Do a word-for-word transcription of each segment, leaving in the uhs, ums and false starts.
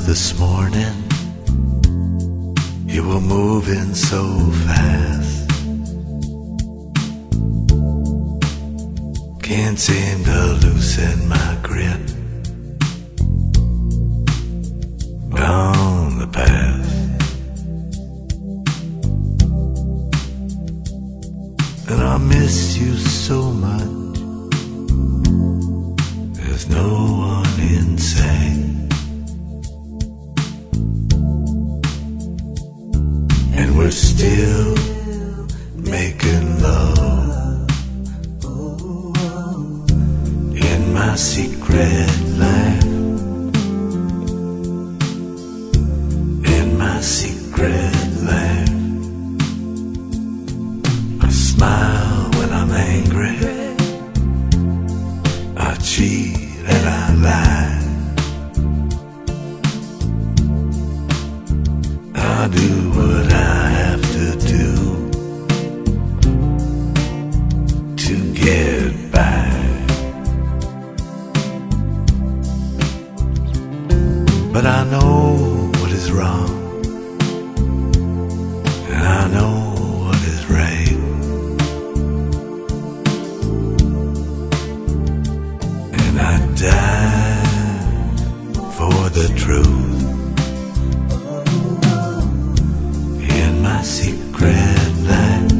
this morning. You were moving so fast. Can't seem to loosen my grip on the past. And I miss you so much. There's no one in sight. And we're still making love in my secret life. In my secret life. I smile when I'm angry. I cheat and I lie. I do what I have to do to get by. But I know what is wrong, and I know what is right. And I die for the truth. In my secret life.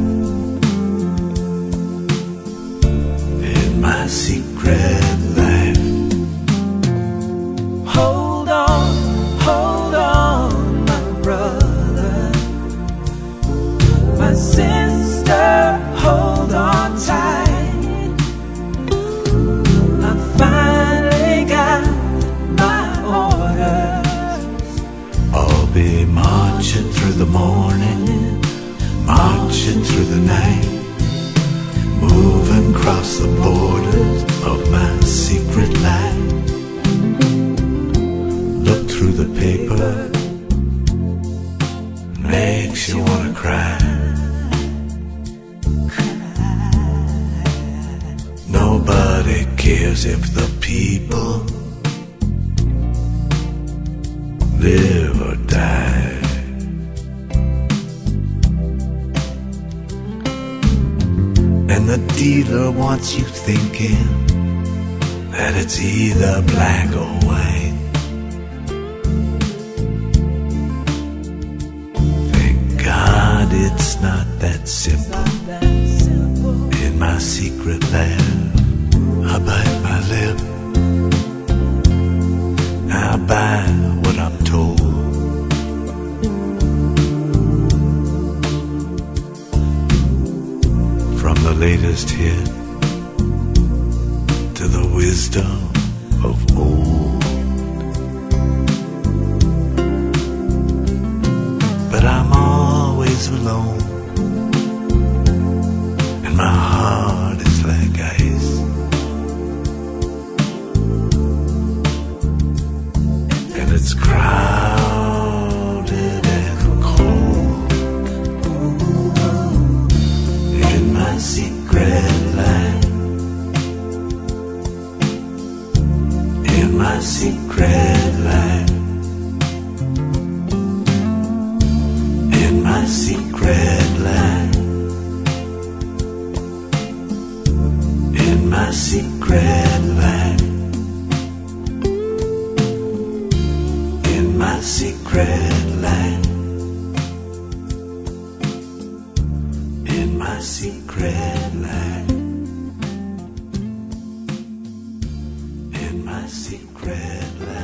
In my secret life. Hold on, hold on, my brother, my sister, hold on tight. I finally got my orders. I'll be marching through the morning, marching through the night, moving across the borders of my secret life. Look through the paper, makes you wanna cry. Nobody cares if the people live or die. And the dealer wants you thinking that it's either black or white. Thank God it's not that simple. In my secret life, I bite my lip. I buy what I'm told. From the latest hit to the wisdom of old. But I'm always alone, and my heart is like ice. And it's crowded and cold. In my secret life. In my secret life. In my secret life. In my secret life. In my secret life. In my secret life. In my secret life.